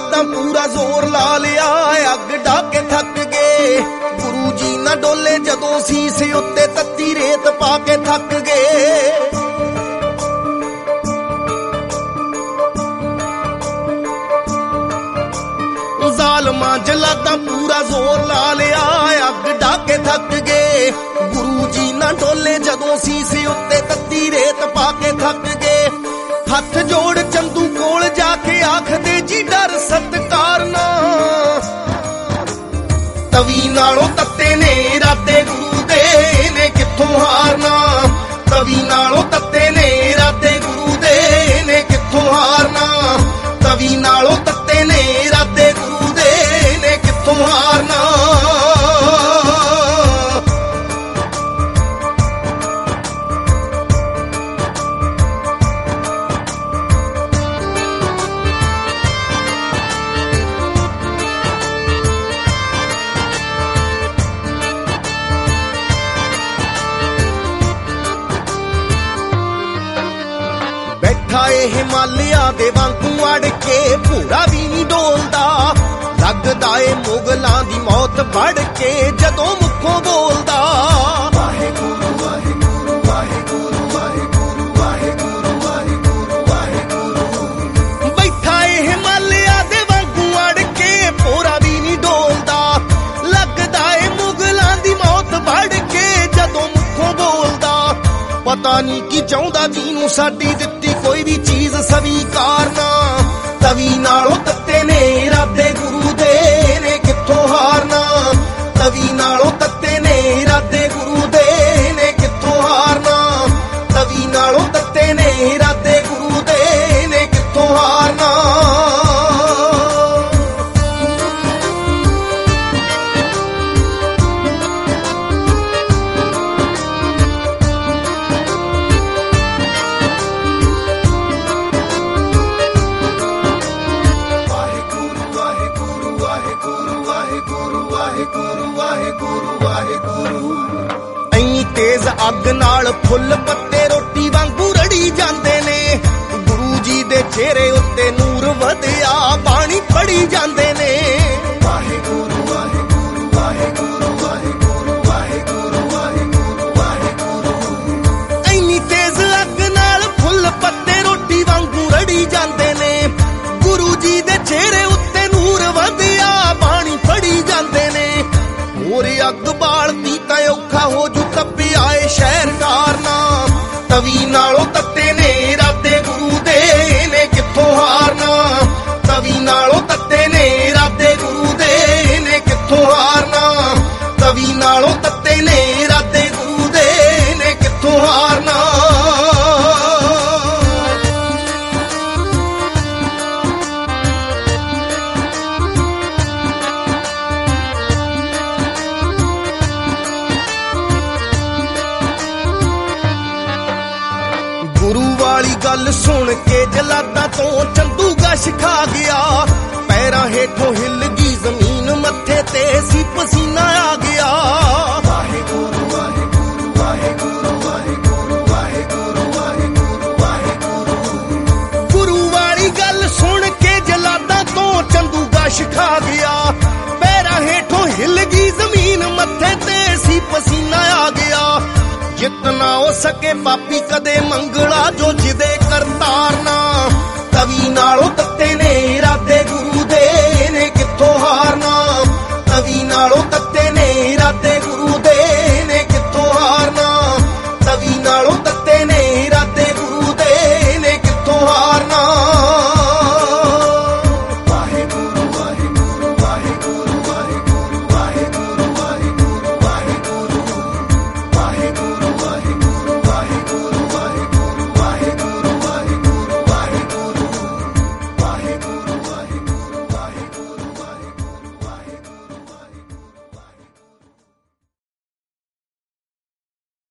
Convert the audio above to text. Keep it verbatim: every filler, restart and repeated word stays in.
ਜਲਾਦਾਂ ਪੂਰਾ ਜ਼ੋਰ ਲਾ ਲਿਆ, ਅੱਗ ਢਾ ਕੇ ਥੱਕ ਗਏ। ਗੁਰੂ ਜੀ ਨਾ ਡੋਲੇ ਜਦੋਂ ਸੀਸ ਉੱਤੇ ਤੱਤੀ ਰੇਤ ਪਾ ਕੇ ਥੱਕ ਗਏ। ਜ਼ਾਲਮਾਂ ਜਲਾਦਾਂ ਪੂਰਾ ਜ਼ੋਰ ਲਾ ਲਿਆ, ਅੱਗ ਢਾ ਕੇ ਥੱਕ ਗਏ। ਗੁਰੂ ਜੀ ਨਾ ਡੋਲੇ ਜਦੋਂ ਸੀਸ ਉੱਤੇ ਤੱਤੀ ਰੇਤ ਪਾ ਕੇ ਥੱਕ ਗਏ। ਹੱਥ ਜੋੜ ਚੰਦੂ ਕੋਲ ਜਾ ਕੇ ਆਖਦੇ ਜੀ ਡਰ ਸਤਿਕਾਰ ਨਾ, ਤਵੀ ਨਾਲੋਂ ਤੱਤੇ ਨੇ ਇਰਾਦੇ ਗੁਰੂ ਦੇ ਨੇ ਕਿੱਥੋਂ ਹਾਰਨਾ। ਤਵੀ ਨਾਲੋਂ ਤੱਤੇ ਨੇ ਇਰਾਦੇ ਗੁਰੂ ਦੇ ਨੇ ਕਿੱਥੋਂ ਹਾਰਨਾ। ਤਵੀ ਨਾਲੋਂ ਤੱਤੇ ਨੇ ਇਰਾਦੇ ਗੁਰੂ ਦੇ ਨੇ ਕਿੱਥੋਂ ਹਾਰਨਾ। ਬੈਠਾ ਏ ਹਿਮਾਲਿਆ ਦੇ ਵਾਂਗੂ ਅੜ ਕੇ, ਭੂਰਾ ਵੀ ਨਹੀਂ ਡੋਲਦਾ। ਲੱਗਦਾ ਏ ਮੁਗਲਾਂ ਦੀ ਮੌਤ ਵੜ ਕੇ ਜਦੋਂ ਮੁੱਖੋਂ ਬੋਲਦਾ। ਵਾਹਿਗੁਰੂ ਵਾਹਿਗੁਰੂ ਵਾਹਿਗੁਰੂ ਵਾਹਿਗੁਰੂ ਵਾਹਿਗੁਰੂ ਵਾਹਿਗੁਰੂ ਵਾਹਿਗੁਰੂ। ਬੈਠਾ ਏ ਹਿਮਾਲਿਆ ਦੇ ਵਾਂਗੂ ਅੜ ਕੇ, ਭੂਰਾ ਵੀ ਨਹੀਂ ਡੋਲਦਾ। ਲੱਗਦਾ ਏ ਮੁਗਲਾਂ ਦੀ ਮੌਤ ਵੜ ਕੇ ਜਦੋਂ ਮੁੱਖੋਂ ਬੋਲਦਾ। ਪਤਾ ਨਹੀਂ ਕੀ ਚਾਹੁੰਦਾ ਜਿਹਨੂੰ ਸਾਡੀ ਦਿੱਤੀ ਕੋਈ ਵੀ ਚੀਜ਼ ਸਵੀਕਾਰ ਨਾ। ਤਵੀ ਨਾਲੋਂ ਤੱਤੇ ਨੇ ਇਰਾਦੇ ਗੁਰੂ ਦੇ ਨੇ ਕਿੱਥੋਂ ਹਾਰਨਾ। ਤਵੀ ਨਾਲੋਂ ਤੱਤੇ ਨੇ ਇਰਾਦੇ ਗੁਰੂ ਦੇ ਨੇ ਕਿੱਥੋਂ ਹਾਰਨਾ। ਤਵੀ ਨਾਲੋਂ ਤੱਤੇ ਨੇ ਇਰਾਦੇ ਗੁਰੂ ਦੇ ਨੇ ਕਿੱਥੋਂ ਹਾਰਨਾ। ਐਨੀ ਤੇਜ਼ ਅੱਗ ਨਾਲ ਫੁੱਲ ਪੱਤੇ ਰੋਟੀ ਵਾਂਗੂ ਰੜੀ ਜਾਂਦੇ ਨੇ। ਗੁਰੂ ਜੀ ਦੇ ਚਿਹਰੇ ਉੱਤੇ ਨੂਰ ਵਧਿਆ, ਬਾਣੀ ਪੜੀ ਜਾਂਦੇ ਨੇ। ਵਾਹਿਗੁਰੂ ਵਾਹਿਗੁਰੂ ਵਾਹਿਗੁਰੂ ਵਾਹਿਗੁਰੂ ਵਾਹਿਗੁਰੂ ਵਾਹਿਗੁਰੂ ਵਾਹਿਗੁਰੂ। ਐਨੀ ਤੇਜ਼ ਅੱਗ ਨਾਲ ਫੁੱਲ ਪੱਤੇ ਰੋਟੀ ਵਾਂਗੂ ਰੜੀ ਜਾਂਦੇ ਨੇ। ਗੁਰੂ ਜੀ ਦੇ ਚਿਹਰੇ ਉੱਤੇ ਨੂਰ ਵਧਿਆ, ਬਾਣੀ ਪੜੀ ਜਾਂਦੇ ਨੇ। ਹੋਰ ਅੱਗ ਬਾਲਦੀ ਤਾਂ ਔਖਾ ਹੋ ਜੂ ਤੱਪਿਆ ਏ ਸ਼ਹਿਰ ਕਾਰਨਾ। ਤਵੀ ਨਾਲੋਂ ਤੱਤੇ ਨੇ ਇਰਾਦੇ ਗੁਰੂ ਦੇ ਨੇ ਕਿੱਥੋਂ ਹਾਰਨਾ। ਤਵੀ ਨਾਲੋਂ ਤੱਤੇ ਨੇ ਇਰਾਦੇ ਗੁਰੂ ਦੇ ਨੇ ਕਿੱਥੋਂ ਹਾਰਨਾ। ਤਵੀ ਨਾਲੋਂ ਤੱਤੇ ਨੇ ਇਰਾਦੇ ਗੁਰੂ ਦੇ ਨੇ ਕਿੱਥੋਂ ਹਾਰਨਾ। ਗੁਰੂ ਵਾਲੀ ਗੱਲ ਸੁਣ ਕੇ ਜਲਾਦਾਂ ਤੋਂ ਚੰਦੂ ਗਸ਼ ਖਾ ਗਿਆ। ਪੈਰਾਂ ਹੇਠੋਂ ਹਿੱਲ ਗਈ ਜ਼ਮੀਨ, ਮੱਥੇ ਤੇ ਸੀ ਪਸੀਨਾ ਆ ਗਿਆ। ਵਾਹਿਗੁਰੂ ਵਾਹਿਗੁਰੂ ਵਾਹਿਗੁਰੂ ਵਾਹਿਗੁਰੂ ਵਾਹਿਗੁਰੂ ਵਾਹਿਗੁਰੂ ਵਾਹਿਗੁਰੂ। ਗੁਰੂ ਵਾਲੀ ਗੱਲ ਸੁਣ ਕੇ ਜਲਾਦਾਂ ਤੋਂ ਚੰਦੂ ਗਸ਼ ਖਾ ਗਿਆ। ਪੈਰਾਂ ਹੇਠੋਂ ਹਿੱਲ ਗਈ ਜ਼ਮੀਨ, ਮੱਥੇ ਤੇ ਸੀ ਪਸੀਨਾ ਆ ਗਿਆ। ਜਿੱਤ ਨਾ ਹੋ ਸਕੇ ਪਾਪੀ ਕਦੇ ਮੰਗਲਾ ਜੋ ਜਿਹਦੇ ਕਰਤਾਰ ਨਾ।